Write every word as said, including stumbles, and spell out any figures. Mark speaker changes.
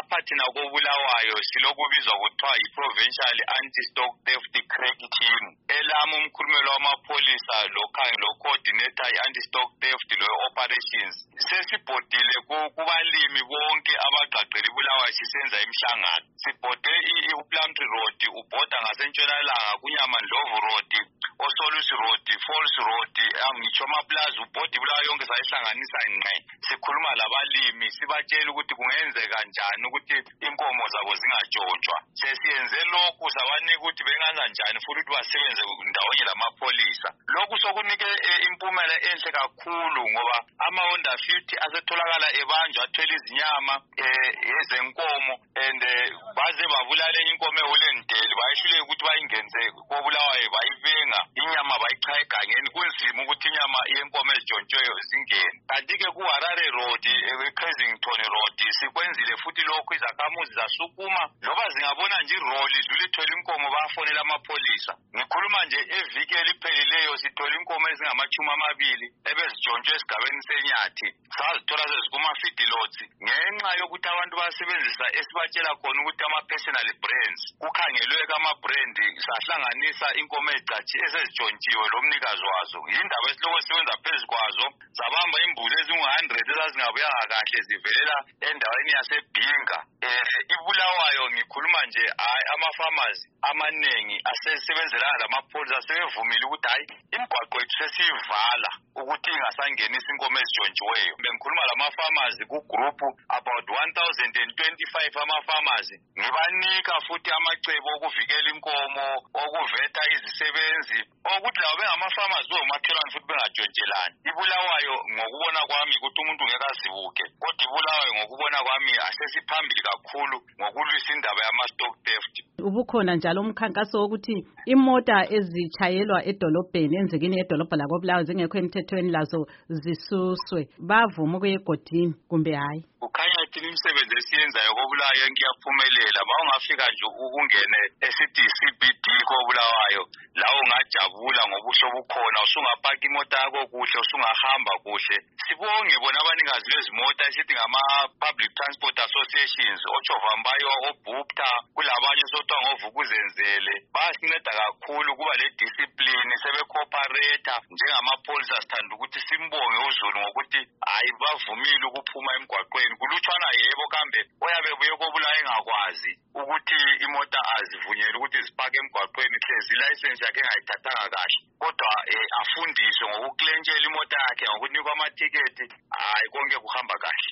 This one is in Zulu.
Speaker 1: lapha thina koBulawayo silokubizwa kuthiwa yi-Provincial Anti-Stock Theft Crack Team. Elami umkhulumeli wamapholisa lo-coordinator i-anti-stock theft lo-operations. Sesibhodile kubalimi bonke abagqagqela iBulawayo sisenza imihlangano. Sibhode i-Plumtree Road, ubhoda ngasentshonalanga kuNyamandlovu Road, oSolusi Road, Falls Road, angitsho amaplaza ubhodi iBulawayo yonke sayihlanganisa ngqe. Sikhuluma labalimi sibatshela ukuthi kungenzeka kanjani ukuthi inkomo zabo zingatshontshwa. Sesiyenze lokhu sabanika ukuthi bengenza njani futhi ukuthi basebenze ndawonye lamapholisa. Lokhu sokunike impumela enhle kakhulu ngoba ama-Honda fifty asetholakala ebanjwa athwele izinyama ezenkomo and baze babulala inkomo eHollandale bayihluleka ukuthi bayingenze koBulawayo bayibenga inyama bayichaya egangeni. Kunzima ukuthi inyama yenkomo ezitshontshweyo zingene. Kanti-ke ku-Harare Road, e-Kensington Road sikwenzile futhi lokhu izakhamuzi zasukuma loba zingabona nje iroli idlula ithwele inkomo bayafonela amapholisa. Ngikhuluma nje eviki eliphelileyo sithola inkomo ezingamachumi amabili ebezitshontshwe esigabeni seNyathi sazithola sezikuma-feedlots ngenxa yokuthi abantu basebenzisa esibatshela khona ukuthi ama-personal brands. Kukhangelwe ama-brand sahlanganisa inkomo ezicathi esezitshontshiwe lomnikazi wazo. Yindaba esiloko sisebenza phezu kwazo zabamba imbuzi ezingu-hundred ezazingabuyanga kahle zivelela endaweni yaseBhinga. iBulawayo ngikhuluma nje hayi ama-farmers amaningi asesebenzelana lamapholisa asebevumile ukuthi hayi imigwaqo yethu sesiyivala ukuthi ingasangenisa inkomo ezitshontshiweyo. Bengikhuluma lama-farmers ku-group about one thousand twenty-five ama-farmers. Ngibanika futhi amacebo okuvikela inkomo, okuveta izisebenzi, ukuthi labo bengama-farmers bomakhelwane futhi bengatshontshelani. iBulawayo ngokubona kwami ukuthi umuntu ngeke azibuke, kodwa iBulawayo ngokubona kwami asesiphambili kakhulu ngokulwisa indaba yama-stock theft.
Speaker 2: Ubukhona njalo umkhankaso wokuthi imota ezitshayelwa edolobheni enzekini edolobha lakoBulawayo zingekho emthethweni lazo zisuswe. Bavuma ukuya egodini kumbe hayi?
Speaker 1: Kukhanya thina imisebenzi esiyenzayo koBulawayo yonke iyaphumelela. Bawungafika nje ungene esithi C B D koBulawayo lawo ungajabula ngobuhle obukhona, usungapaka imoto yakho kuhle, usungahamba kuhle. Sibonge bona abanikazi bezimota esithi ngama-Public Transport Associations, oChovambayo, oBukta, kulabanye sothiwa ngoVukuzenzele. Bayasinceda kakhulu kuba le-discipline, sebe-cooperate njengamapholisa. Sithanda ukuthi simbonge uZulu ngokuthi hayi bavumile ukuphuma emgwaqweni. Kulutshwana yebo kambe oyabe buye koBulawayo engakwazi ukuthi imota azivunyelwe ukuthi zipake emgwaqweni hlezi ilayisensi yakhe engayithathanga kahle, kodwa afundiswe ngokuklentshela imota yakhe ngokunikwa amathiketi, hayi konke kuhamba kahle.